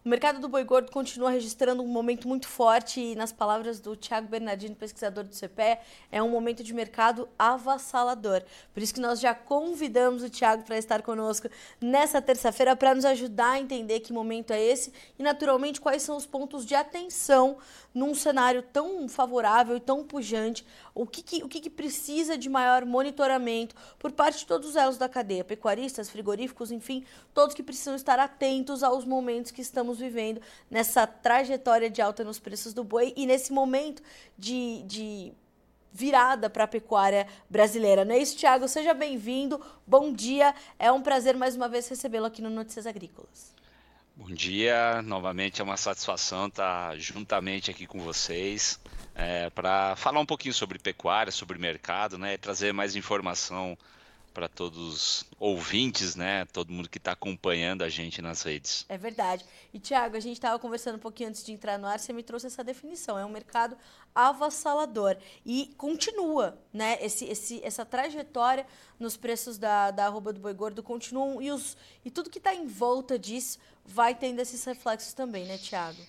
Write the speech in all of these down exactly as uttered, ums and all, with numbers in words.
O mercado do boi gordo continua registrando um momento muito forte e, nas palavras do Thiago Bernardino, pesquisador do C P E A, é um momento de mercado avassalador. Por isso que nós já convidamos o Thiago para estar conosco nessa terça-feira para nos ajudar a entender que momento é esse e, naturalmente, quais são os pontos de atenção num cenário tão favorável e tão pujante. O que, que, o que, que precisa de maior monitoramento por parte de todos os elos da cadeia, pecuaristas, frigoríficos, enfim, todos que precisam estar atentos aos momentos que estamos vivendo nessa trajetória de alta nos preços do boi e nesse momento de, de virada para a pecuária brasileira. Não é isso, Thiago? Seja bem-vindo, bom dia, é um prazer mais uma vez recebê-lo aqui no Notícias Agrícolas. Bom dia, novamente é uma satisfação estar juntamente aqui com vocês é, para falar um pouquinho sobre pecuária, sobre mercado, né, e trazer mais informação para todos os ouvintes, né, todo mundo que está acompanhando a gente nas redes. É verdade. E, Thiago, a gente estava conversando um pouquinho antes de entrar no ar, você me trouxe essa definição, é um mercado avassalador e continua, né, esse, esse, essa trajetória nos preços da, da arroba do boi gordo continuam e, os, e tudo que está em volta disso vai tendo esses reflexos também, né, Thiago?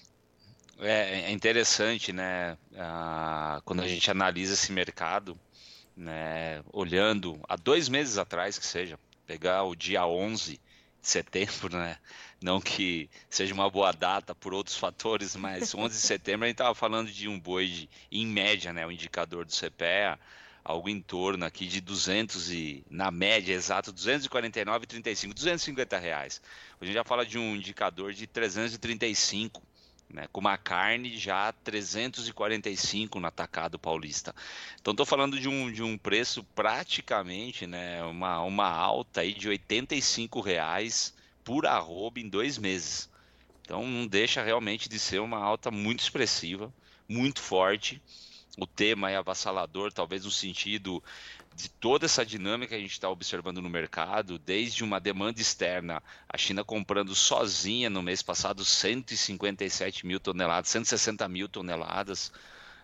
É, é interessante, né, a, quando a gente analisa esse mercado, né, olhando há dois meses atrás, que seja, pegar o dia onze de setembro, né, não que seja uma boa data por outros fatores, mas onze de setembro a gente estava falando de um boi de, em média, né, o indicador do C P E A, algo em torno aqui de duzentos e, na média, exato, duzentos e quarenta e nove vírgula trinta e cinco, duzentos e cinquenta reais. Hoje a gente já fala de um indicador de trezentos e trinta e cinco, né, com uma carne já trezentos e quarenta e cinco no atacado paulista. Então estou falando de um, de um preço praticamente, né, uma, uma alta aí de oitenta e cinco reais por arroba em dois meses. Então não deixa realmente de ser uma alta muito expressiva, muito forte. O tema é avassalador, talvez no sentido de toda essa dinâmica que a gente está observando no mercado, desde uma demanda externa, a China comprando sozinha no mês passado cento e cinquenta e sete mil toneladas, cento e sessenta mil toneladas.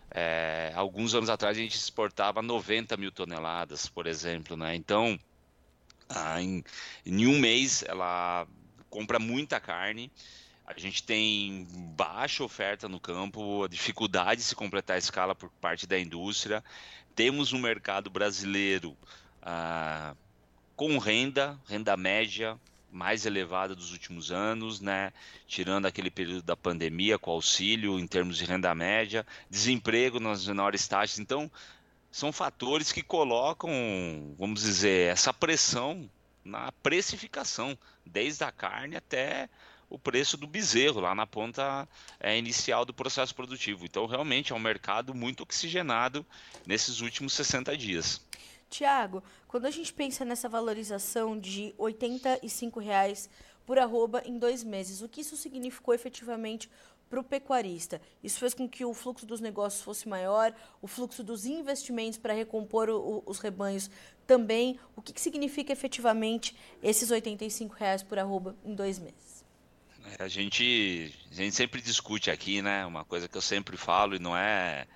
É, alguns anos atrás a gente exportava noventa mil toneladas, por exemplo, né? Então, ah, em, em um mês ela compra muita carne. A gente tem baixa oferta no campo, a dificuldade de se completar a escala por parte da indústria. Temos um mercado brasileiro ah, com renda, renda média mais elevada dos últimos anos, né? Tirando aquele período da pandemia com auxílio em termos de renda média, desemprego nas menores taxas. Então, são fatores que colocam, vamos dizer, essa pressão na precificação, desde a carne até o preço do bezerro, lá na ponta é, inicial do processo produtivo. Então, realmente, é um mercado muito oxigenado nesses últimos sessenta dias. Tiago, quando a gente pensa nessa valorização de oitenta e cinco reais por arroba em dois meses, o que isso significou efetivamente para o pecuarista? Isso fez com que o fluxo dos negócios fosse maior, o fluxo dos investimentos para recompor o, os rebanhos também. O que, que significa efetivamente esses oitenta e cinco reais por arroba em dois meses? A gente, a gente sempre discute aqui, né? Uma coisa que eu sempre falo e não é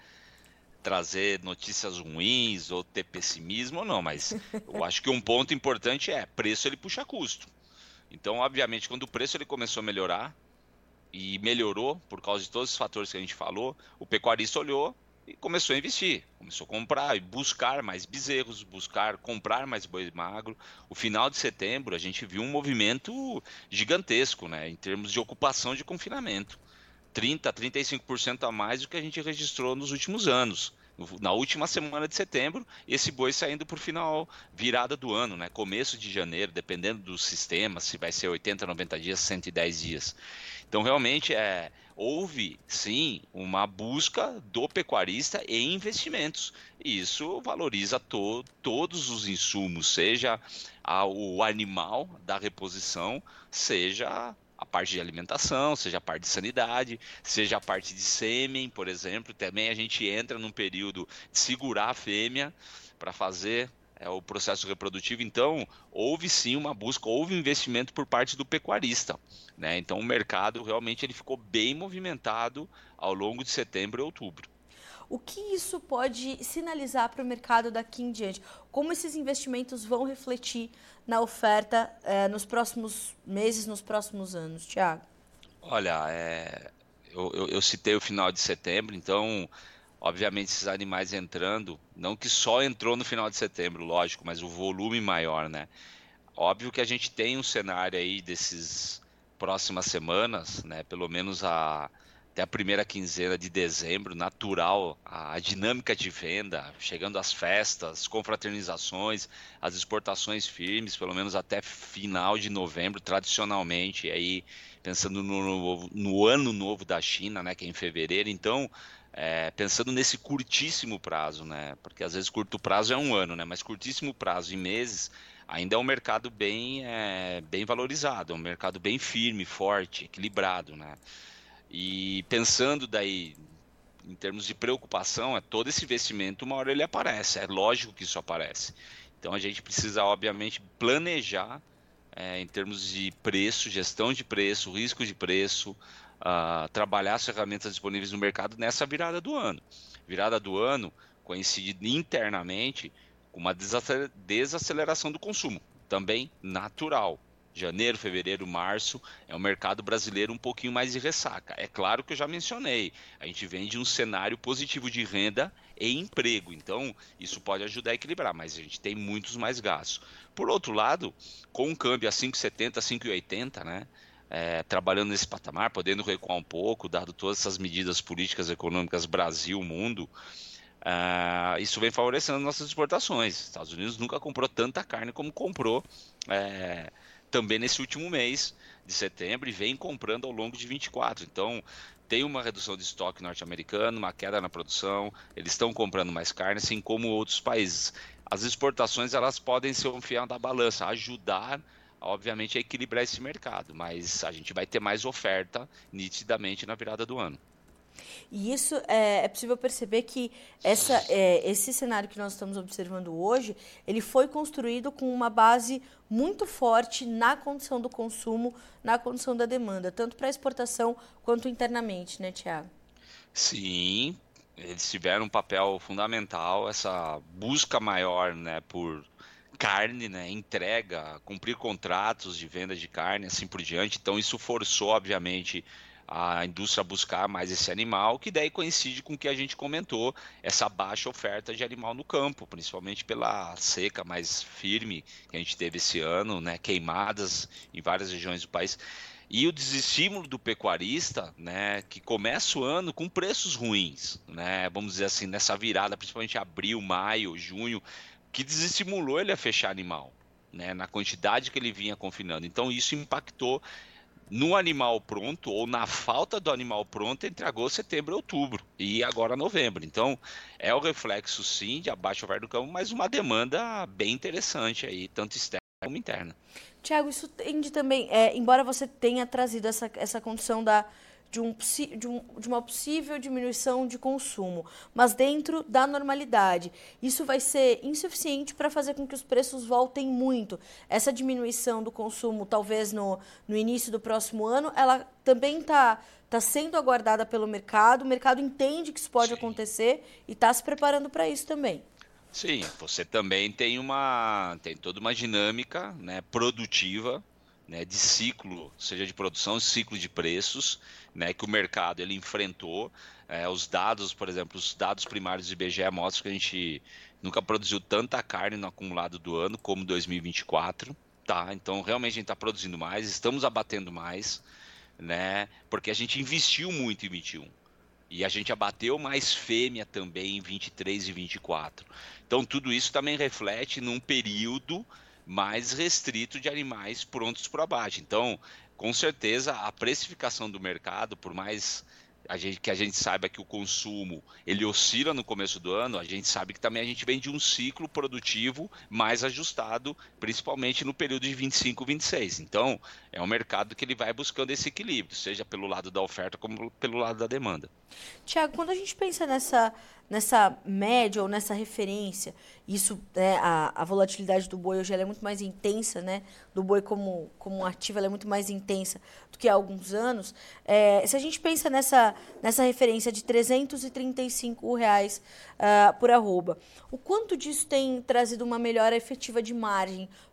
trazer notícias ruins ou ter pessimismo ou não, mas eu acho que um ponto importante é preço ele puxa custo. Então, obviamente, quando o preço ele começou a melhorar e melhorou por causa de todos os fatores que a gente falou, o pecuarista olhou e começou a investir, começou a comprar e buscar mais bezerros, buscar comprar mais boi magro. O final de setembro a gente viu um movimento gigantesco, né, em termos de ocupação de confinamento. trinta, trinta e cinco por cento a mais do que a gente registrou nos últimos anos. Na última semana de setembro, esse boi saindo por final, virada do ano, né? Começo de janeiro, dependendo do sistema, se vai ser oitenta, noventa dias, cento e dez dias. Então, realmente, é, houve, sim, uma busca do pecuarista em investimentos. E isso valoriza to, todos os insumos, seja a, o animal da reposição, seja a parte de alimentação, seja a parte de sanidade, seja a parte de sêmen, por exemplo. Também a gente entra num período de segurar a fêmea para fazer é, o processo reprodutivo. Então, houve sim uma busca, houve investimento por parte do pecuarista, né? Então, o mercado realmente ele ficou bem movimentado ao longo de setembro e outubro. O que isso pode sinalizar para o mercado daqui em diante? Como esses investimentos vão refletir na oferta eh, nos próximos meses, nos próximos anos, Thiago? Olha, é, eu, eu, eu citei o final de setembro, então, obviamente, esses animais entrando, não que só entrou no final de setembro, lógico, mas o volume maior, né? Óbvio que a gente tem um cenário aí desses próximas semanas, né? Pelo menos a, até a primeira quinzena de dezembro, natural, a, a dinâmica de venda, chegando às festas, confraternizações, as exportações firmes, pelo menos até final de novembro, tradicionalmente, e aí pensando no, no ano novo da China, né? Que é em fevereiro, então. É, pensando nesse curtíssimo prazo, né? Porque às vezes curto prazo é um ano, né? Mas curtíssimo prazo em meses ainda é um mercado bem, é, bem valorizado, é um mercado bem firme, forte, equilibrado, né? E pensando daí em termos de preocupação, é todo esse investimento, uma hora ele aparece, é lógico que isso aparece. Então a gente precisa, obviamente, planejar é, em termos de preço, gestão de preço, risco de preço, uh, trabalhar as ferramentas disponíveis no mercado nessa virada do ano. Virada do ano coincide internamente com uma desaceleração do consumo, também natural. Janeiro, fevereiro, março é um mercado brasileiro um pouquinho mais de ressaca. É claro que eu já mencionei, a gente vem de um cenário positivo de renda e emprego, então isso pode ajudar a equilibrar, mas a gente tem muitos mais gastos. Por outro lado, com um câmbio a cinco e setenta, cinco e oitenta, né? É, trabalhando nesse patamar, podendo recuar um pouco, dado todas essas medidas políticas econômicas Brasil, mundo, uh, isso vem favorecendo nossas exportações. Estados Unidos nunca comprou tanta carne como comprou é, também nesse último mês de setembro e vem comprando ao longo de vinte e quatro. Então, tem uma redução de estoque norte-americano, uma queda na produção, eles estão comprando mais carne, assim como outros países. As exportações elas podem ser um fiel da balança, ajudar, obviamente, a equilibrar esse mercado, mas a gente vai ter mais oferta nitidamente na virada do ano. E isso é, é possível perceber que essa, é, esse cenário que nós estamos observando hoje, ele foi construído com uma base muito forte na condição do consumo, na condição da demanda, tanto para exportação quanto internamente, né, Tiago? Sim, eles tiveram um papel fundamental, essa busca maior, né, por carne, né, entrega, cumprir contratos de venda de carne, assim por diante. Então isso forçou, obviamente, a indústria a buscar mais esse animal, que daí coincide com o que a gente comentou, essa baixa oferta de animal no campo, principalmente pela seca mais firme que a gente teve esse ano, né, queimadas em várias regiões do país. E o desestímulo do pecuarista, né, que começa o ano com preços ruins, né, vamos dizer assim, nessa virada, principalmente abril, maio, junho, que desestimulou ele a fechar animal, né, na quantidade que ele vinha confinando. Então isso impactou no animal pronto ou na falta do animal pronto entre agosto, setembro e outubro e agora novembro. Então é o reflexo sim de abaixo oferta do campo, mas uma demanda bem interessante aí, tanto externa como interna. Tiago, isso tende também, é, embora você tenha trazido essa, essa condição da, de, um, de, um, de uma possível diminuição de consumo, mas dentro da normalidade, isso vai ser insuficiente para fazer com que os preços voltem muito. Essa diminuição do consumo, talvez no, no início do próximo ano, ela também está tá sendo aguardada pelo mercado, o mercado entende que isso pode Sim. acontecer e está se preparando para isso também. Sim, você também tem uma tem toda uma dinâmica, né, produtiva, né, de ciclo, seja de produção, ciclo de preços, né, que o mercado ele enfrentou. É, os dados, por exemplo, os dados primários do I B G E mostram que a gente nunca produziu tanta carne no acumulado do ano como dois mil e vinte e quatro, tá? Então realmente a gente está produzindo mais, estamos abatendo mais, né? Porque a gente investiu muito em vinte e um. E a gente abateu mais fêmea também em vinte e três e vinte e quatro. Então, tudo isso também reflete num período mais restrito de animais prontos para abate. Então, com certeza, a precificação do mercado, por mais a gente, que a gente saiba que o consumo ele oscila no começo do ano, a gente sabe que também a gente vem de um ciclo produtivo mais ajustado, principalmente no período de vinte e cinco, vinte e seis. Então, é um mercado que ele vai buscando esse equilíbrio, seja pelo lado da oferta como pelo lado da demanda. Tiago, quando a gente pensa nessa, nessa média ou nessa referência, isso, né, a, a volatilidade do boi hoje ela é muito mais intensa, né? Do boi como, como um ativo, ela é muito mais intensa do que há alguns anos. É, se a gente pensa nessa, nessa referência de trezentos e trinta e cinco reais uh, por arroba, o quanto disso tem trazido uma melhora efetiva de margem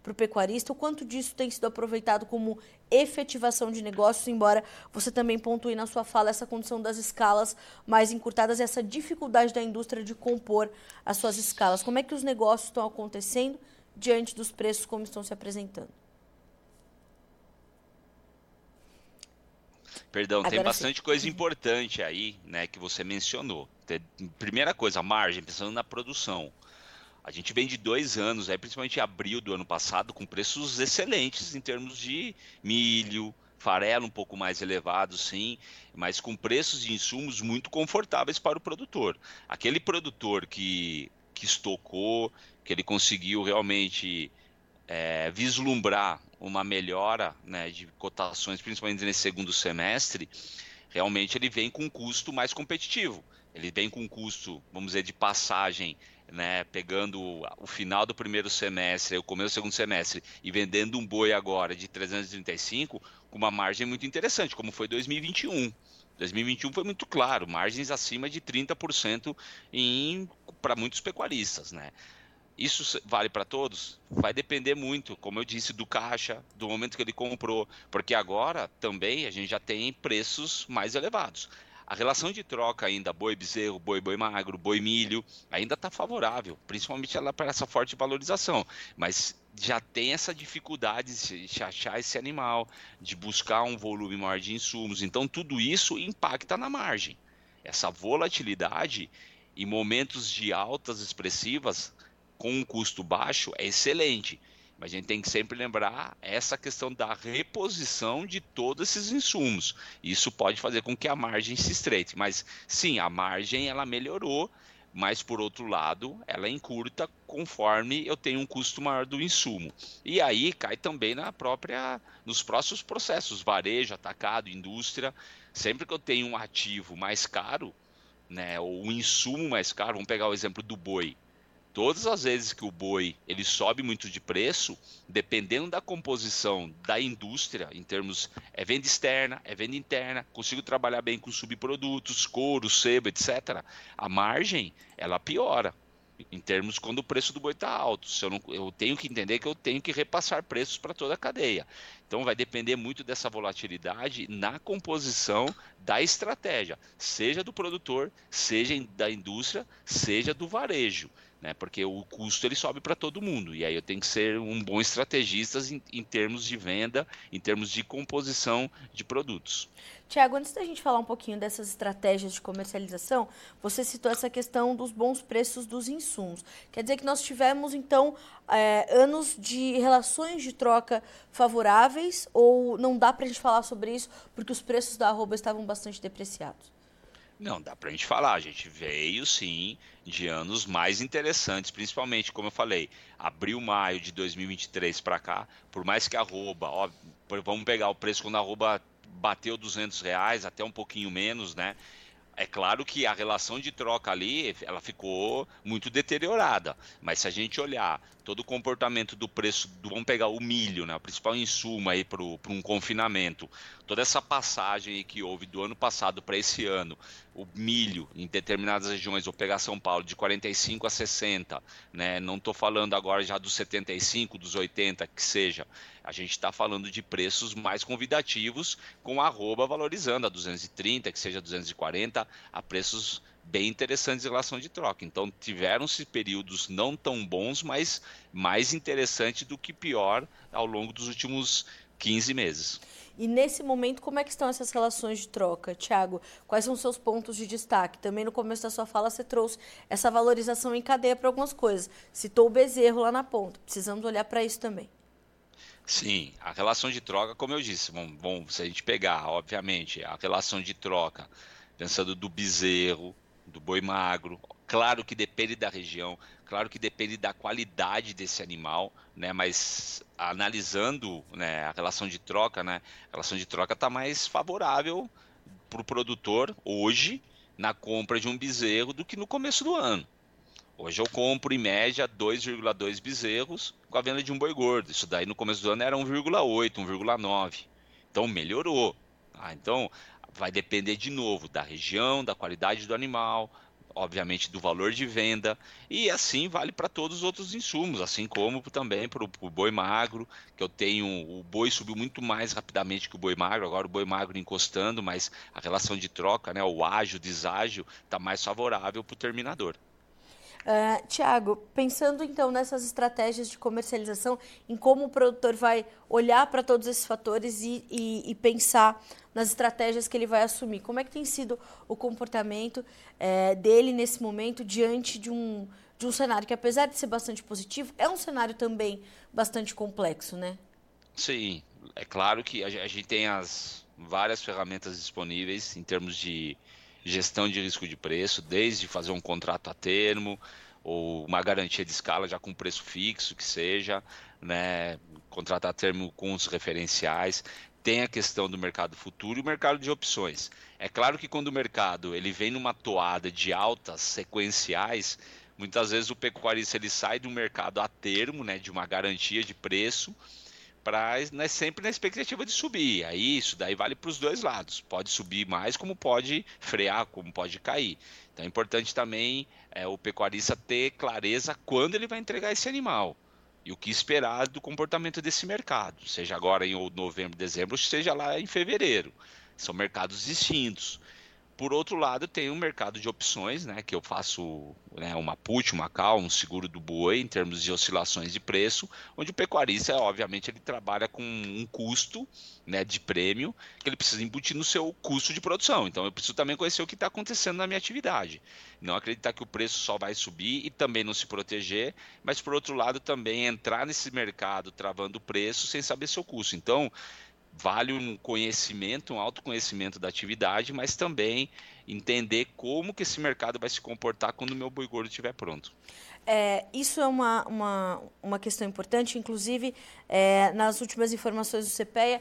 para o pecuarista? O quanto disso tem sido aproveitado como efetivação de negócios, embora você também pontue na sua fala essa condição das escalas mais encurtadas e essa dificuldade da indústria de compor as suas escalas. Como é que os negócios estão acontecendo diante dos preços como estão se apresentando? Perdão, Agora tem sim. bastante coisa importante aí, né, que você mencionou. Tem- Primeira coisa, a margem, pensando na produção. A gente vem de dois anos, aí, principalmente em abril do ano passado, com preços excelentes em termos de milho, farelo um pouco mais elevado, sim, mas com preços de insumos muito confortáveis para o produtor. Aquele produtor que, que estocou, que ele conseguiu realmente é, vislumbrar uma melhora, né, de cotações, principalmente nesse segundo semestre, realmente ele vem com um custo mais competitivo. Ele vem com um custo, vamos dizer, de passagem, né, pegando o final do primeiro semestre, o começo do segundo semestre, e vendendo um boi agora de trezentos e trinta e cinco, com uma margem muito interessante, como foi dois mil e vinte e um. dois mil e vinte e um foi muito claro, margens acima de trinta por cento para muitos pecuaristas, né? Isso vale para todos? Vai depender muito, como eu disse, do caixa, do momento que ele comprou, porque agora também a gente já tem preços mais elevados. A relação de troca ainda, boi bezerro, boi boi magro, boi milho, ainda está favorável, principalmente ela para essa forte valorização, mas já tem essa dificuldade de achar esse animal, de buscar um volume maior de insumos, então tudo isso impacta na margem. Essa volatilidade em momentos de altas expressivas com um custo baixo é excelente, mas a gente tem que sempre lembrar essa questão da reposição de todos esses insumos. Isso pode fazer com que a margem se estreite, mas sim, a margem ela melhorou, mas por outro lado, ela encurta conforme eu tenho um custo maior do insumo. E aí cai também na própria, nos próximos processos, varejo, atacado, indústria. Sempre que eu tenho um ativo mais caro, né, ou um insumo mais caro, vamos pegar o exemplo do boi. Todas as vezes que o boi ele sobe muito de preço, dependendo da composição da indústria, em termos é venda externa, é venda interna, consigo trabalhar bem com subprodutos, couro, sebo, etcétera. A margem ela piora em termos quando o preço do boi está alto. Se eu, não, eu tenho que entender que eu tenho que repassar preços para toda a cadeia. Então vai depender muito dessa volatilidade na composição da estratégia, seja do produtor, seja da indústria, seja do varejo, né? Porque o custo ele sobe para todo mundo e aí eu tenho que ser um bom estrategista em, em termos de venda, em termos de composição de produtos. Tiago, antes da gente falar um pouquinho dessas estratégias de comercialização, você citou essa questão dos bons preços dos insumos. Quer dizer que nós tivemos, então, é, anos de relações de troca favoráveis ou não dá para a gente falar sobre isso porque os preços da arroba estavam bastante depreciados? Não, dá pra gente falar. A gente veio sim de anos mais interessantes, principalmente, como eu falei, abril, maio de dois mil e vinte e três para cá, por mais que a arroba, ó, vamos pegar o preço quando a arroba bateu duzentos reais, até um pouquinho menos, né? É claro que a relação de troca ali, ela ficou muito deteriorada, mas se a gente olhar todo o comportamento do preço, do, vamos pegar o milho, né, o principal insumo aí para um confinamento, toda essa passagem aí que houve do ano passado para esse ano, o milho em determinadas regiões, vou pegar São Paulo, de quarenta e cinco a sessenta, né, não estou falando agora já dos setenta e cinco, dos oitenta, que seja, a gente está falando de preços mais convidativos, com a arroba valorizando a duzentos e trinta, que seja duzentos e quarenta, a preços bem interessantes em relação de troca. Então tiveram-se períodos não tão bons, mas mais interessantes do que pior ao longo dos últimos quinze meses. E nesse momento, como é que estão essas relações de troca, Tiago? Quais são os seus pontos de destaque? Também no começo da sua fala você trouxe essa valorização em cadeia para algumas coisas. Citou o bezerro lá na ponta. Precisamos olhar para isso também. Sim, a relação de troca, como eu disse, bom, bom, se a gente pegar, obviamente, a relação de troca, pensando do bezerro, do boi magro, claro que depende da região, claro que depende da qualidade desse animal, né? Mas analisando, né, a relação de troca, né, a relação de troca está mais favorável para o produtor hoje na compra de um bezerro do que no começo do ano. Hoje eu compro, em média, dois vírgula dois bezerros com a venda de um boi gordo. Isso daí no começo do ano era um vírgula oito, um vírgula nove. Então melhorou. Ah, então vai depender de novo da região, da qualidade do animal, obviamente do valor de venda, e assim vale para todos os outros insumos, assim como também para o boi magro, que eu tenho, o boi subiu muito mais rapidamente que o boi magro, agora o boi magro encostando, mas a relação de troca, né, o ágio, deságio, está mais favorável para o terminador. Uh, Tiago, pensando então nessas estratégias de comercialização, em como o produtor vai olhar para todos esses fatores e, e, e pensar nas estratégias que ele vai assumir, como é que tem sido o comportamento é, dele nesse momento diante de um, de um cenário que, apesar de ser bastante positivo, é um cenário também bastante complexo, né? Sim, é claro que a gente tem as várias ferramentas disponíveis em termos de gestão de risco de preço, desde fazer um contrato a termo ou uma garantia de escala já com preço fixo que seja, né, contrato a termo com os referenciais. Tem a questão do mercado futuro e o mercado de opções. É claro que quando o mercado ele vem numa toada de altas sequenciais, muitas vezes o pecuarista ele sai do mercado a termo, né, de uma garantia de preço, para, né, sempre na expectativa de subir. Aí isso daí vale para os dois lados. Pode subir mais, como pode frear, como pode cair. Então é importante também é, o pecuarista ter clareza quando ele vai entregar esse animal e o que esperar do comportamento desse mercado, seja agora em novembro, dezembro, ou seja lá em fevereiro. São mercados distintos. Por outro lado, tem um mercado de opções, né, que eu faço, né, uma put, uma cal, um seguro do boi, em termos de oscilações de preço, onde o pecuarista, obviamente, ele trabalha com um custo, né, de prêmio, que ele precisa embutir no seu custo de produção. Então, eu preciso também conhecer o que está acontecendo na minha atividade. Não acreditar que o preço só vai subir e também não se proteger, mas, por outro lado, também entrar nesse mercado travando o preço sem saber seu custo. Então, vale um conhecimento, um autoconhecimento da atividade, mas também entender como que esse mercado vai se comportar quando o meu boi gordo estiver pronto. É, isso é uma, uma, uma questão importante, inclusive, é, nas últimas informações do CPEA,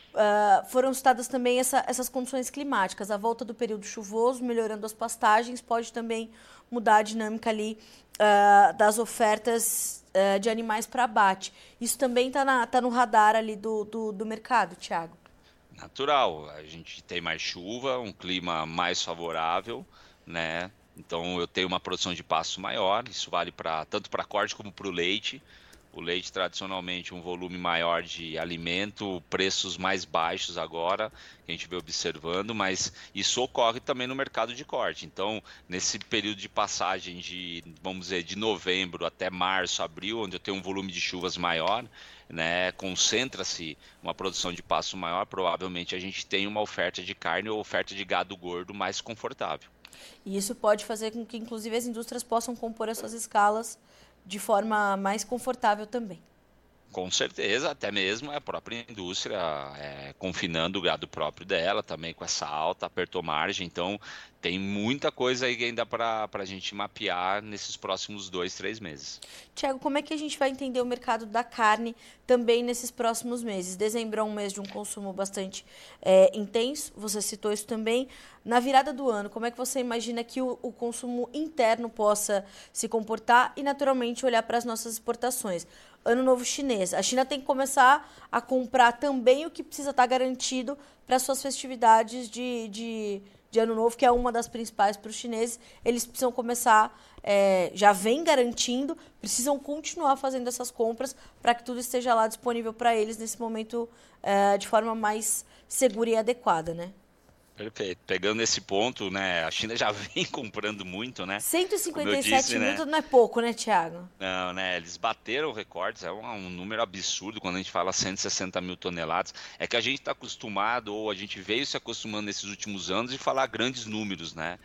uh, foram citadas também essa, essas condições climáticas. A volta do período chuvoso, melhorando as pastagens, pode também mudar a dinâmica ali uh, das ofertas uh, de animais para abate. Isso também está tá no radar ali do, do, do mercado, Tiago? Natural, a gente tem mais chuva, um clima mais favorável, né? Então eu tenho uma produção de pasto maior, isso vale para tanto para corte como para o leite. O leite, tradicionalmente, um volume maior de alimento, preços mais baixos agora, que a gente vê observando, mas isso ocorre também no mercado de corte. Então, nesse período de passagem de, vamos dizer, de novembro até março, abril, onde eu tenho um volume de chuvas maior, né, concentra-se uma produção de pasto maior, provavelmente a gente tem uma oferta de carne ou oferta de gado gordo mais confortável. E isso pode fazer com que, inclusive, as indústrias possam compor as suas escalas de forma mais confortável também. Com certeza, até mesmo a própria indústria é, confinando o gado próprio dela, também com essa alta, apertou margem, então tem muita coisa aí ainda para a gente mapear nesses próximos dois, três meses. Tiago, como é que a gente vai entender o mercado da carne também nesses próximos meses? Dezembro é um mês de um consumo bastante é, intenso, você citou isso também. Na virada do ano, como é que você imagina que o, o consumo interno possa se comportar e, naturalmente, olhar para as nossas exportações? Ano Novo Chinês. A China tem que começar a comprar também o que precisa estar garantido para suas festividades de, de, de Ano Novo, que é uma das principais para os chineses. Eles precisam começar, é, já vem garantindo, precisam continuar fazendo essas compras para que tudo esteja lá disponível para eles nesse momento é, de forma mais segura e adequada, né? Perfeito. Pegando esse ponto, né, a China já vem comprando muito, né? cento e cinquenta e sete disse, mil né? não é pouco, né, Tiago? Não, né? Eles bateram recordes, é um, um número absurdo quando a gente fala cento e sessenta mil toneladas. É que a gente está acostumado, ou a gente veio se acostumando nesses últimos anos de falar grandes números, né?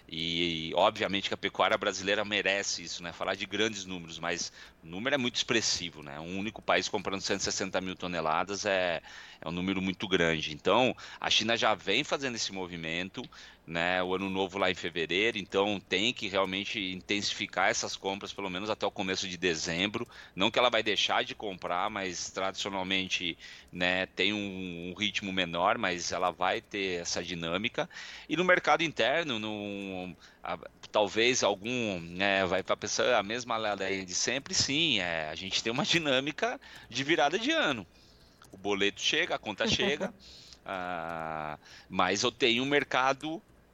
E, obviamente que a pecuária brasileira merece isso, né? Falar de grandes números, mas o número é muito expressivo, né? Um único país comprando cento e sessenta mil toneladas é, é um número muito grande. Então, a China já vem fazendo esse movimento, né? O ano novo lá em fevereiro, então tem que realmente intensificar essas compras, pelo menos até o começo de dezembro. Não que ela vai deixar de comprar, mas tradicionalmente, né, tem um, um ritmo menor, mas ela vai ter essa dinâmica. E no mercado interno, no, a, talvez algum, né, vai para pensar a mesma ladainha de sempre, sim, é, a gente tem uma dinâmica de virada de ano. O boleto chega, a conta chega, ah, mas eu tenho um mercado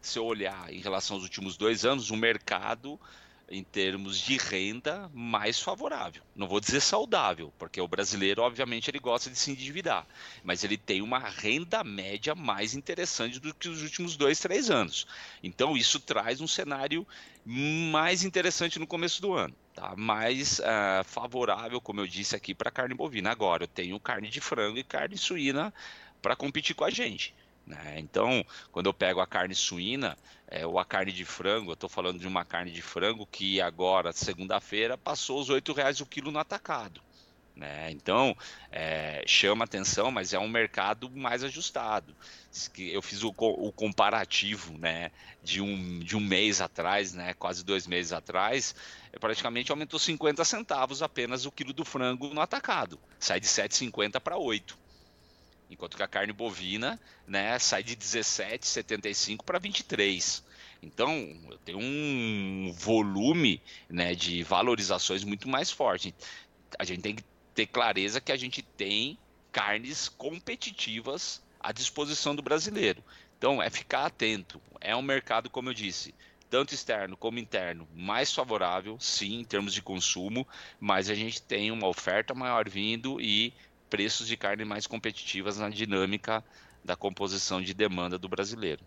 se eu olhar em relação aos últimos dois anos, o mercado, em termos de renda, mais favorável. Não vou dizer saudável, porque o brasileiro, obviamente, ele gosta de se endividar, mas ele tem uma renda média mais interessante do que os últimos dois, três anos. Então, isso traz um cenário mais interessante no começo do ano. Tá? Mais uh, favorável, como eu disse aqui, para carne bovina. Agora, eu tenho carne de frango e carne suína para competir com a gente. Né? Então, quando eu pego a carne suína é, ou a carne de frango, eu estou falando de uma carne de frango que agora, segunda-feira, passou os oito reais o quilo no atacado. Né? Então, é, chama atenção, mas é um mercado mais ajustado. Eu fiz o, o comparativo, né, de, um, de um mês atrás, né, quase dois meses atrás, praticamente aumentou cinquenta centavos apenas o quilo do frango no atacado. Sai de sete reais e cinquenta para oito. Enquanto que a carne bovina, né, sai de dezessete reais e setenta e cinco para vinte e três. Então, eu tenho um volume, né, de valorizações muito mais forte. A gente tem que ter clareza que a gente tem carnes competitivas à disposição do brasileiro. Então, é ficar atento. É um mercado, como eu disse, tanto externo como interno, mais favorável, sim, em termos de consumo, mas a gente tem uma oferta maior vindo e preços de carne mais competitivas na dinâmica da composição de demanda do brasileiro.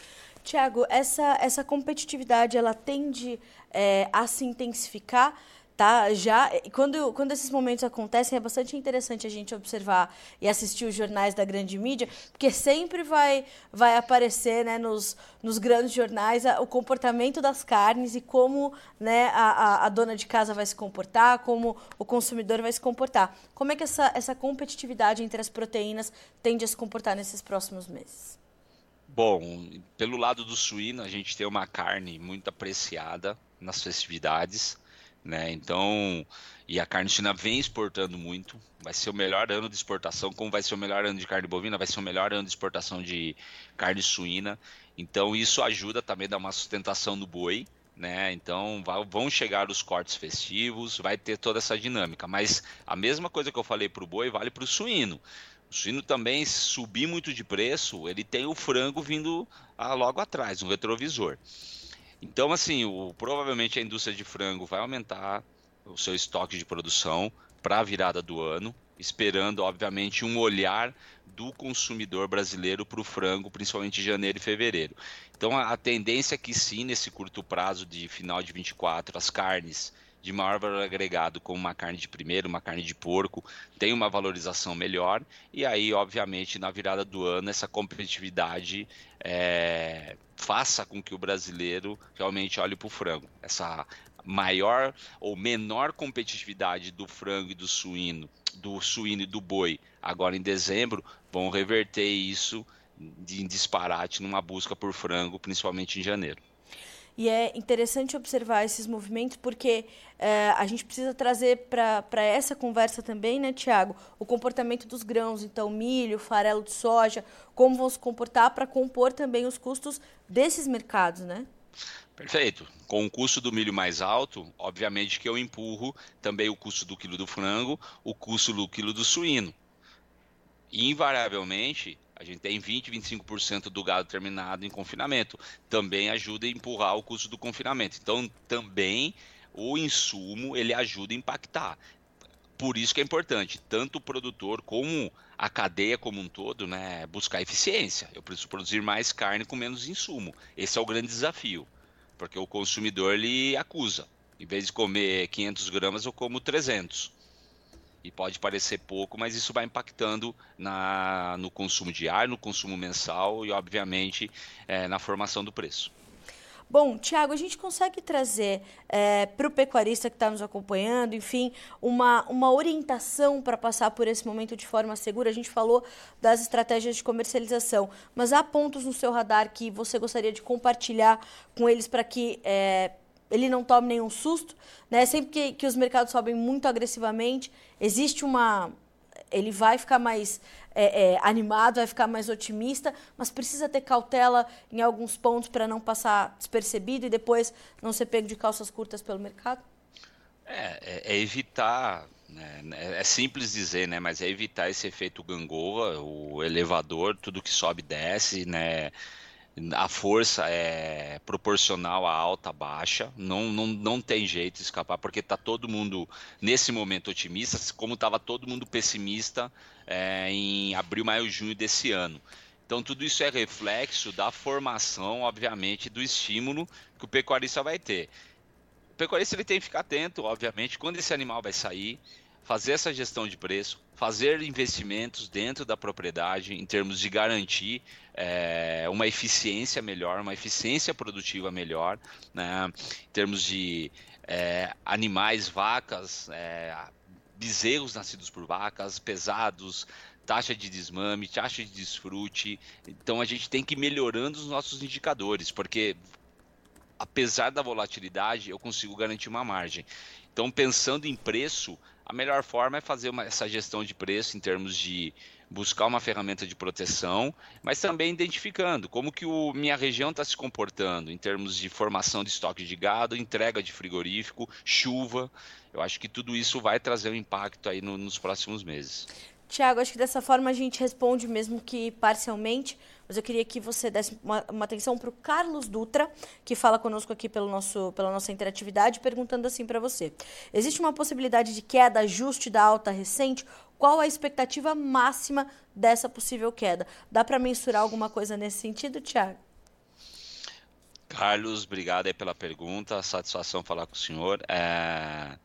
Tiago, essa, essa competitividade, ela tende é, a se intensificar, tá? Já, quando, quando esses momentos acontecem, é bastante interessante a gente observar e assistir os jornais da grande mídia, porque sempre vai, vai aparecer, né, nos, nos grandes jornais a, o comportamento das carnes e como, né, a, a, a dona de casa vai se comportar, como o consumidor vai se comportar. Como é que essa, essa competitividade entre as proteínas tende a se comportar nesses próximos meses? Bom, pelo lado do suíno, a gente tem uma carne muito apreciada nas festividades, né? Então, e a carne suína vem exportando muito. Vai ser o melhor ano de exportação, como vai ser o melhor ano de carne bovina, vai ser o melhor ano de exportação de carne suína. Então, isso ajuda também a dar uma sustentação no boi, né? Então, vai, vão chegar os cortes festivos, vai ter toda essa dinâmica. Mas a mesma coisa que eu falei para o boi vale para o suíno. O suíno também, se subir muito de preço, ele tem o frango vindo ah, logo atrás, um retrovisor. Então, assim, o, provavelmente a indústria de frango vai aumentar o seu estoque de produção para a virada do ano, esperando, obviamente, um olhar do consumidor brasileiro para o frango, principalmente em janeiro e fevereiro. Então, a, a tendência é que sim, nesse curto prazo de final de vinte e quatro, as carnes de maior valor agregado, como uma carne de primeiro, uma carne de porco, tem uma valorização melhor, e aí, obviamente, na virada do ano, essa competitividade é, faça com que o brasileiro realmente olhe para o frango. Essa maior ou menor competitividade do frango e do suíno, do suíno e do boi, agora em dezembro, vão reverter isso em disparate numa busca por frango, principalmente em janeiro. E é interessante observar esses movimentos porque é, a gente precisa trazer para essa conversa também, né, Tiago, o comportamento dos grãos, então milho, farelo de soja, como vão se comportar para compor também os custos desses mercados, né? Perfeito. Com o custo do milho mais alto, obviamente que eu empurro também o custo do quilo do frango, o custo do quilo do suíno. E, invariavelmente, a gente tem vinte, vinte e cinco por cento do gado terminado em confinamento. Também ajuda a empurrar o custo do confinamento. Então, também o insumo, ele ajuda a impactar. Por isso que é importante, tanto o produtor como a cadeia como um todo, né, buscar eficiência. Eu preciso produzir mais carne com menos insumo. Esse é o grande desafio, porque o consumidor, ele acusa. Em vez de comer quinhentos gramas, eu como trezentos. E pode parecer pouco, mas isso vai impactando na, no consumo diário, no consumo mensal e, obviamente, é, na formação do preço. Bom, Tiago, a gente consegue trazer é, para o pecuarista que está nos acompanhando, enfim, uma, uma orientação para passar por esse momento de forma segura? A gente falou das estratégias de comercialização, mas há pontos no seu radar que você gostaria de compartilhar com eles para que é, ele não tome nenhum susto, né? Sempre que, que os mercados sobem muito agressivamente, existe uma... ele vai ficar mais é, é, animado, vai ficar mais otimista, mas precisa ter cautela em alguns pontos para não passar despercebido e depois não ser pego de calças curtas pelo mercado? É, é, é evitar, né? É simples dizer, né? Mas é evitar esse efeito gangorra, o elevador, tudo que sobe desce, né? A força é proporcional à alta, baixa, não, não, não tem jeito de escapar, porque está todo mundo, nesse momento, otimista, como estava todo mundo pessimista é, em abril, maio, junho desse ano. Então, tudo isso é reflexo da formação, obviamente, do estímulo que o pecuarista vai ter. O pecuarista ele tem que ficar atento, obviamente, quando esse animal vai sair, fazer essa gestão de preço, fazer investimentos dentro da propriedade em termos de garantir é, uma eficiência melhor, uma eficiência produtiva melhor, né, em termos de é, animais, vacas, é, bezerros nascidos por vacas, pesados, taxa de desmame, taxa de desfrute. Então a gente tem que ir melhorando os nossos indicadores, porque apesar da volatilidade, eu consigo garantir uma margem. Então, pensando em preço, a melhor forma é fazer uma, essa gestão de preço em termos de buscar uma ferramenta de proteção, mas também identificando como que o minha região está se comportando em termos de formação de estoque de gado, entrega de frigorífico, chuva. Eu acho que tudo isso vai trazer um impacto aí no, nos próximos meses. Tiago, acho que dessa forma a gente responde, mesmo que parcialmente, mas eu queria que você desse uma, uma atenção para o Carlos Dutra, que fala conosco aqui pelo nosso, pela nossa interatividade, perguntando assim para você. Existe uma possibilidade de queda, ajuste da alta recente? Qual a expectativa máxima dessa possível queda? Dá para mensurar alguma coisa nesse sentido, Tiago? Carlos, obrigado aí pela pergunta, satisfação falar com o senhor. É,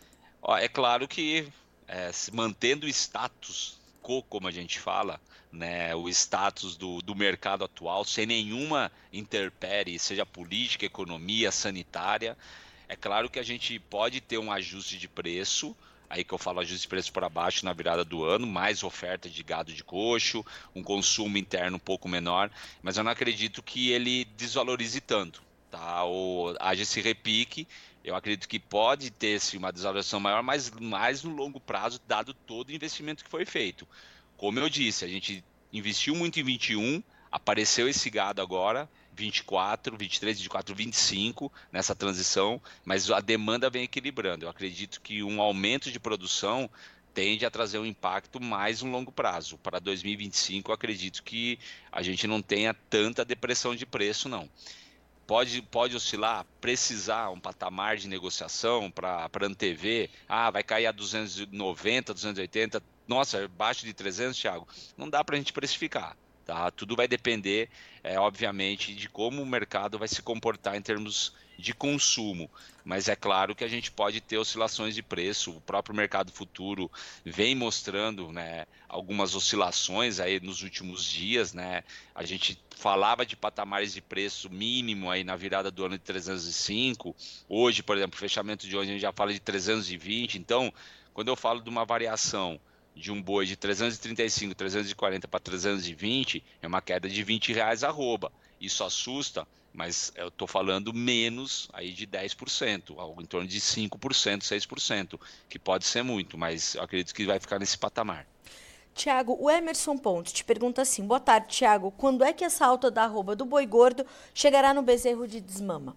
Ó, é claro que é, se mantendo o status quo, como a gente fala, né, o status do, do mercado atual, sem nenhuma intempérie, seja política, economia, sanitária, é claro que a gente pode ter um ajuste de preço, aí que eu falo ajuste de preço para baixo na virada do ano, mais oferta de gado de coxo, um consumo interno um pouco menor, mas eu não acredito que ele desvalorize tanto, tá? Ou haja esse repique. Eu acredito que pode ter-se uma desvalorização maior, mas mais no longo prazo, dado todo o investimento que foi feito. Como eu disse, a gente investiu muito em vinte e um, apareceu esse gado agora, vinte e quatro, vinte e três, vinte e quatro, vinte e cinco, nessa transição, mas a demanda vem equilibrando. Eu acredito que um aumento de produção tende a trazer um impacto mais no longo prazo. Para dois mil e vinte e cinco, eu acredito que a gente não tenha tanta depressão de preço, não. Pode, pode oscilar, precisar um patamar de negociação para antever, ah, vai cair a duzentos e noventa, duzentos e oitenta, nossa, abaixo de trezentos, Thiago, não dá para a gente precificar, tá? Tudo vai depender, é, obviamente, de como o mercado vai se comportar em termos de consumo, mas é claro que a gente pode ter oscilações de preço, o próprio mercado futuro vem mostrando, né, algumas oscilações aí nos últimos dias, né, a gente falava de patamares de preço mínimo aí na virada do ano de trezentos e cinco, hoje, por exemplo, fechamento de hoje a gente já fala de trezentos e vinte, então, quando eu falo de uma variação de um boi de trezentos e trinta e cinco, trezentos e quarenta para trezentos e vinte, é uma queda de vinte reais arroba. Isso assusta, mas eu estou falando menos aí de dez por cento, algo em torno de cinco por cento, seis por cento, que pode ser muito, mas eu acredito que vai ficar nesse patamar. Tiago, o Emerson Ponte te pergunta assim, boa tarde, Tiago, quando é que essa alta da arroba do boi gordo chegará no bezerro de desmama?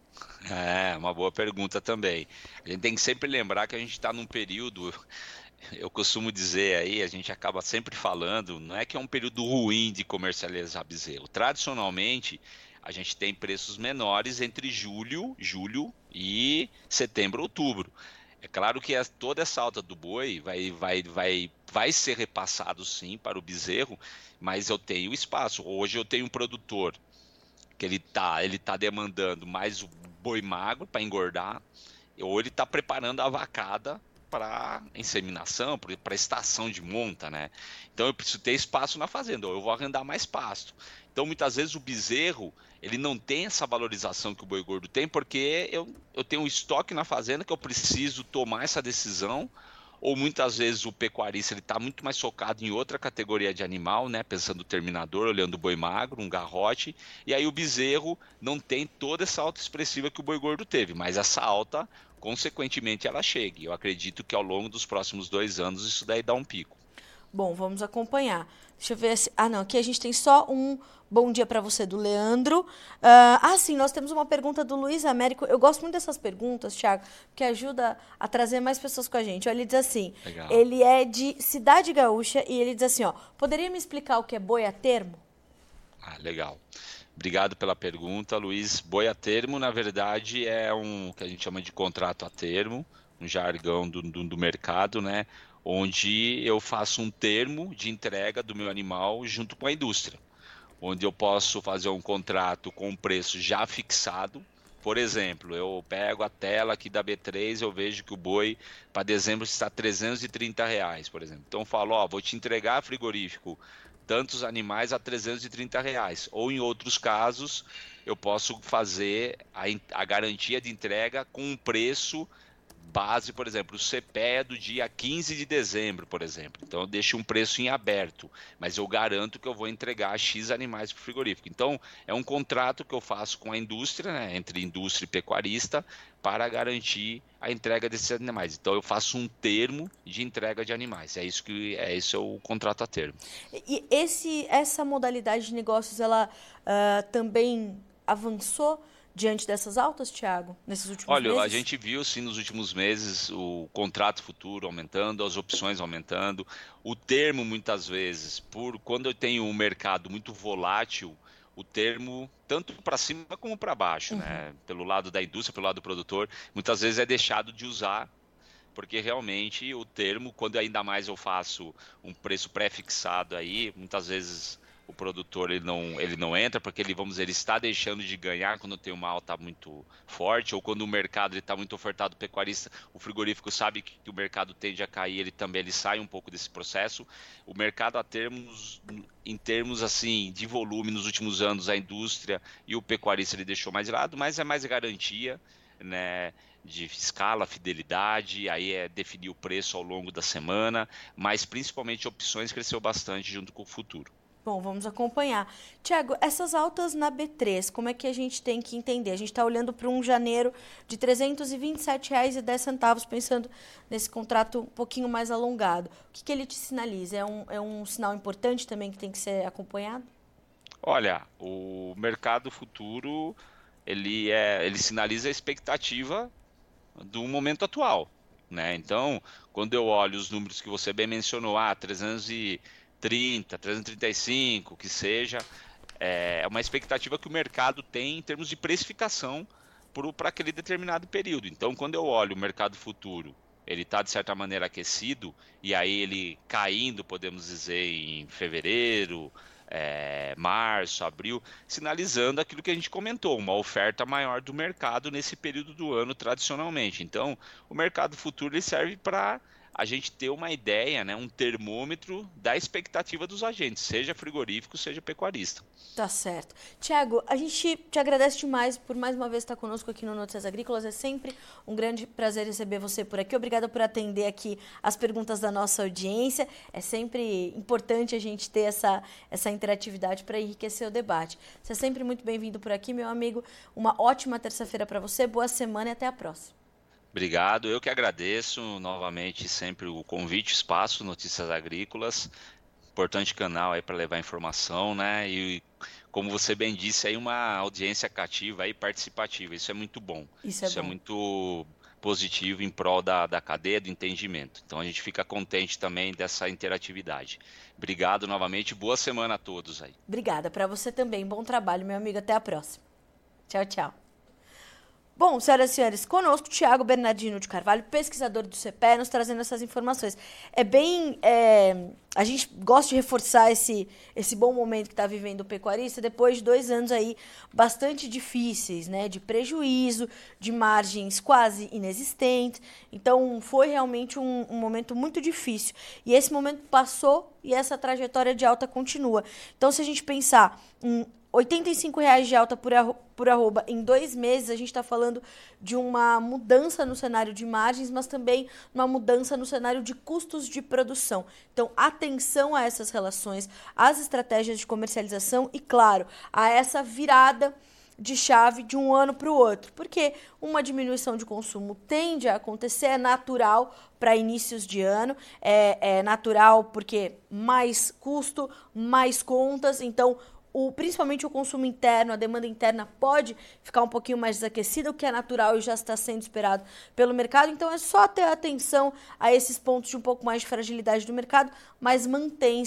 É, uma boa pergunta também. A gente tem que sempre lembrar que a gente está num período, eu costumo dizer aí, a gente acaba sempre falando, não é que é um período ruim de comercializar bezerro. Tradicionalmente, a gente tem preços menores entre julho, julho e setembro, outubro. É claro que toda essa alta do boi vai, vai, vai, vai ser repassado sim para o bezerro, mas eu tenho espaço. Hoje eu tenho um produtor que ele está ele tá demandando mais o boi magro para engordar, ou ele está preparando a vacada para inseminação, para estação de monta, né? Então eu preciso ter espaço na fazenda, ou eu vou arrendar mais pasto. Então muitas vezes o bezerro, ele não tem essa valorização que o boi gordo tem, porque eu, eu tenho um estoque na fazenda que eu preciso tomar essa decisão, ou muitas vezes o pecuarista ele está muito mais focado em outra categoria de animal, né? Pensando no terminador, olhando o boi magro, um garrote, e aí o bezerro não tem toda essa alta expressiva que o boi gordo teve, mas essa alta, consequentemente, ela chega. Eu acredito que ao longo dos próximos dois anos isso daí dá um pico. Bom, vamos acompanhar. Deixa eu ver se... Ah, não, aqui a gente tem só um bom dia para você do Leandro. Uh, ah, sim, nós temos uma pergunta do Luiz Américo. Eu gosto muito dessas perguntas, Thiago, porque ajuda a trazer mais pessoas com a gente. Ele diz assim, Legal. Ele é de Cidade Gaúcha e ele diz assim, ó, poderia me explicar o que é boi a termo? Ah, legal. Obrigado pela pergunta, Luiz. Boi a termo, na verdade, é um que a gente chama de contrato a termo, um jargão do, do, do mercado, né? Onde eu faço um termo de entrega do meu animal junto com a indústria, onde eu posso fazer um contrato com um preço já fixado. Por exemplo, eu pego a tela aqui da B três, eu vejo que o boi para dezembro está trezentos e trinta reais, por exemplo. Então eu falo, ó, vou te entregar frigorífico tantos animais a trezentos e trinta reais. Ou em outros casos, eu posso fazer a, a garantia de entrega com um preço base, por exemplo, o C P E é do dia quinze de dezembro, por exemplo. Então eu deixo um preço em aberto, mas eu garanto que eu vou entregar X animais para o frigorífico. Então é um contrato que eu faço com a indústria, né, entre indústria e pecuarista, para garantir a entrega desses animais. Então eu faço um termo de entrega de animais. É isso que é esse é o contrato a termo. E esse, essa modalidade de negócios, ela uh, também avançou diante dessas altas, Thiago, nesses últimos Olha, meses? a gente viu sim nos últimos meses o contrato futuro aumentando, as opções aumentando, o termo muitas vezes, por quando eu tenho um mercado muito volátil, o termo tanto para cima como para baixo, Uhum. né? Pelo lado da indústria, pelo lado do produtor, muitas vezes é deixado de usar, porque realmente o termo, quando ainda mais eu faço um preço pré-fixado aí, muitas vezes o produtor ele não, ele não entra, porque ele, vamos dizer, ele está deixando de ganhar quando tem uma alta muito forte, ou quando o mercado está muito ofertado, o pecuarista, o frigorífico sabe que, que o mercado tende a cair, ele também ele sai um pouco desse processo. O mercado a termos, em termos assim de volume, nos últimos anos, a indústria e o pecuarista ele deixou mais de lado, mas é mais garantia, né, de escala, fidelidade, aí é definir o preço ao longo da semana, mas principalmente opções cresceu bastante junto com o futuro. Bom, vamos acompanhar. Tiago, essas altas na B três, como é que a gente tem que entender? A gente está olhando para um janeiro de trezentos e vinte e sete reais e dez centavos, pensando nesse contrato um pouquinho mais alongado. O que, que ele te sinaliza? É um, é um sinal importante também que tem que ser acompanhado? Olha, o mercado futuro, ele, é, ele sinaliza a expectativa do momento atual, né? Então, quando eu olho os números que você bem mencionou, ah, trezentos e trinta, trezentos e trinta e cinco, que seja, é uma expectativa que o mercado tem em termos de precificação para aquele determinado período. Então, quando eu olho o mercado futuro, ele está de certa maneira aquecido, e aí ele caindo, podemos dizer, em fevereiro, é, março, abril, sinalizando aquilo que a gente comentou, uma oferta maior do mercado nesse período do ano tradicionalmente. Então, o mercado futuro ele serve para a gente ter uma ideia, né, um termômetro da expectativa dos agentes, seja frigorífico, seja pecuarista. Tá certo. Tiago, a gente te agradece demais por mais uma vez estar conosco aqui no Notícias Agrícolas. É sempre um grande prazer receber você por aqui. Obrigada por atender aqui as perguntas da nossa audiência. É sempre importante a gente ter essa, essa interatividade para enriquecer o debate. Você é sempre muito bem-vindo por aqui, meu amigo. Uma ótima terça-feira para você, boa semana e até a próxima. Obrigado, eu que agradeço novamente sempre o convite, o espaço Notícias Agrícolas. Importante canal aí para levar informação, né? E como você bem disse, aí uma audiência cativa e participativa. Isso é muito bom. Isso é Isso é bom. muito positivo em prol da, da cadeia do entendimento. Então a gente fica contente também dessa interatividade. Obrigado novamente, boa semana a todos aí. Obrigada, para você também. Bom trabalho, meu amigo. Até a próxima. Tchau, tchau. Bom, senhoras e senhores, conosco Thiago Bernardino de Carvalho, pesquisador do C P E, nos trazendo essas informações. É bem... É, a gente gosta de reforçar esse, esse bom momento que está vivendo o pecuarista depois de dois anos aí bastante difíceis, né? De prejuízo, de margens quase inexistentes. Então, foi realmente um, um momento muito difícil. E esse momento passou e essa trajetória de alta continua. Então, se a gente pensar em oitenta e cinco reais de alta por, arro por arroba em dois meses, a gente está falando de uma mudança no cenário de margens, mas também uma mudança no cenário de custos de produção. Então, atenção a essas relações, às estratégias de comercialização e, claro, a essa virada de chave de um ano para o outro, porque uma diminuição de consumo tende a acontecer, é natural para inícios de ano, é, é natural porque mais custo, mais contas, então O, principalmente o consumo interno, a demanda interna pode ficar um pouquinho mais desaquecida, o que é natural e já está sendo esperado pelo mercado. Então é só ter atenção a esses pontos de um pouco mais de fragilidade do mercado, mas mantém-se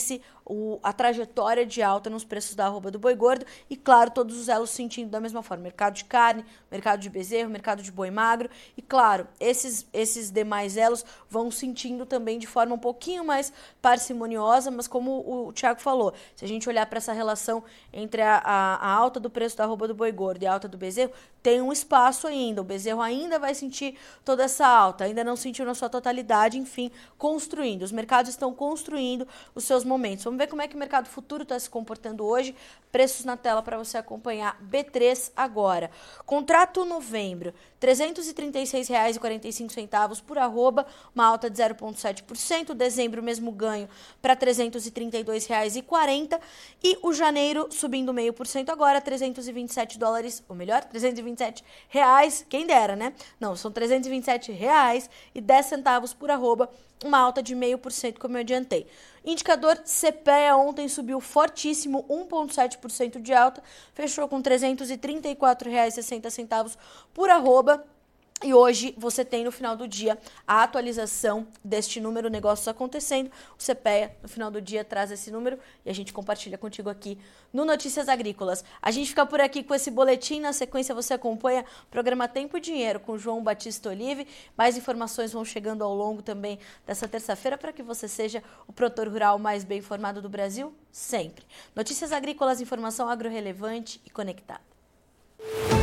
o, a trajetória de alta nos preços da arroba do boi gordo e, claro, todos os elos sentindo da mesma forma. Mercado de carne, mercado de bezerro, mercado de boi magro e, claro, esses, esses demais elos vão sentindo também de forma um pouquinho mais parcimoniosa, mas como o, o Thiago falou, se a gente olhar para essa relação entre a, a, a alta do preço da arroba do boi gordo e a alta do bezerro, tem um espaço ainda, o bezerro ainda vai sentir toda essa alta, ainda não sentiu na sua totalidade, enfim, construindo. Os mercados estão construindo os seus momentos. Vamos ver como é que o mercado futuro está se comportando hoje. Preços na tela para você acompanhar. B três agora. Contrato novembro, trezentos e trinta e seis reais e quarenta e cinco centavos por arroba, uma alta de zero vírgula sete por cento. Dezembro, mesmo ganho para trezentos e trinta e dois reais e quarenta centavos. E o janeiro subindo zero vírgula cinco por cento agora, trezentos e vinte e sete dólares, ou melhor, trezentos e vinte e sete reais, quem dera, né? Não, são trezentos e vinte e sete reais e dez centavos por arroba, uma alta de zero vírgula cinco por cento, como eu adiantei. Indicador C P E A ontem subiu fortíssimo, um vírgula sete por cento de alta, fechou com trezentos e trinta e quatro reais e sessenta centavos por arroba. E hoje você tem no final do dia a atualização deste número, negócios acontecendo. O C P E A no final do dia traz esse número e a gente compartilha contigo aqui no Notícias Agrícolas. A gente fica por aqui com esse boletim. Na sequência você acompanha o programa Tempo e Dinheiro com João Batista Olive. Mais informações vão chegando ao longo também dessa terça-feira para que você seja o produtor rural mais bem informado do Brasil sempre. Notícias Agrícolas, informação agro-relevante e conectada.